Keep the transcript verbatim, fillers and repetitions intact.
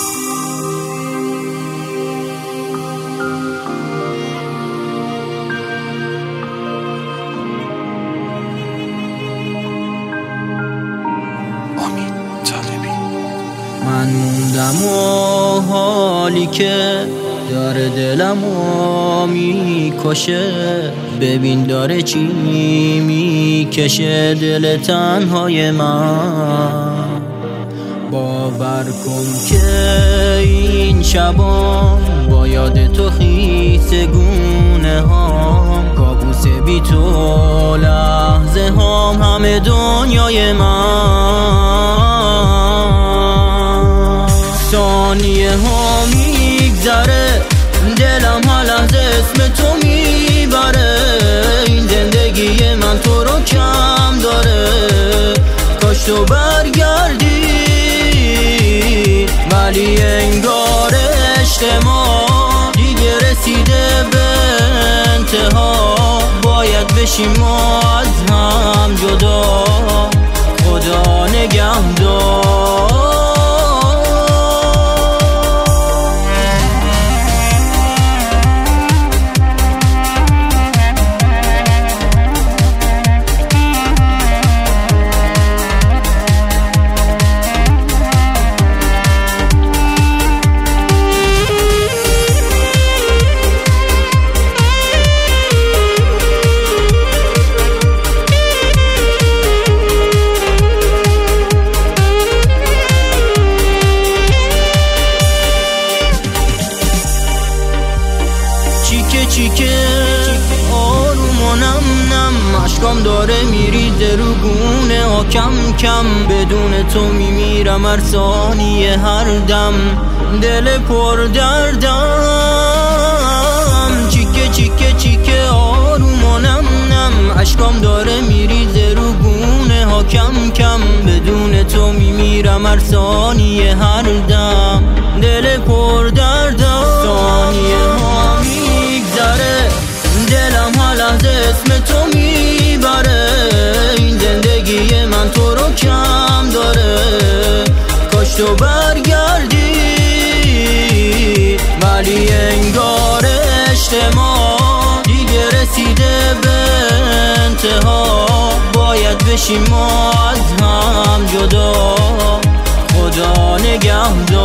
من موندم و حالی که داره دلمو میکشه، ببین داره چی میکشه دل تنهای من. باور کن که این شبام با یاد تو خیس گونه هام، کابوس بی تو لحظه هام همه دنیای من. ثانیه ها میگذره دلم هر لحظه اسم تو میبره، این زندگی من تو رو کم داره، کاش تو برگردی ولی انگار عشق ما دیگه رسیده به انتها، باید بشیم ما از هم جدا، خدا نگهدار. چیکه چیکه آروم و نم نم، عشقام داره میریزه رو گونه ها کم کم، بدون تو میمیرم هر ثانیه هر دم، دل پر دردم. چیکه چیکه چیکه آروم و نم نم، عشقام داره میریزه رو گونه ها کم کم، بدون تو میمیرم هر ثانیه هر دم، دل پر دردم. ثانیه ها میگذره دلم هر لحظه اسم تو میبره، این زندگی من تو رو کم داره، کاش تو برگردی ولی انگار عشق ما دیگه رسیده به انتها، باید بشیم ما از هم جدا، خدا نگهدار.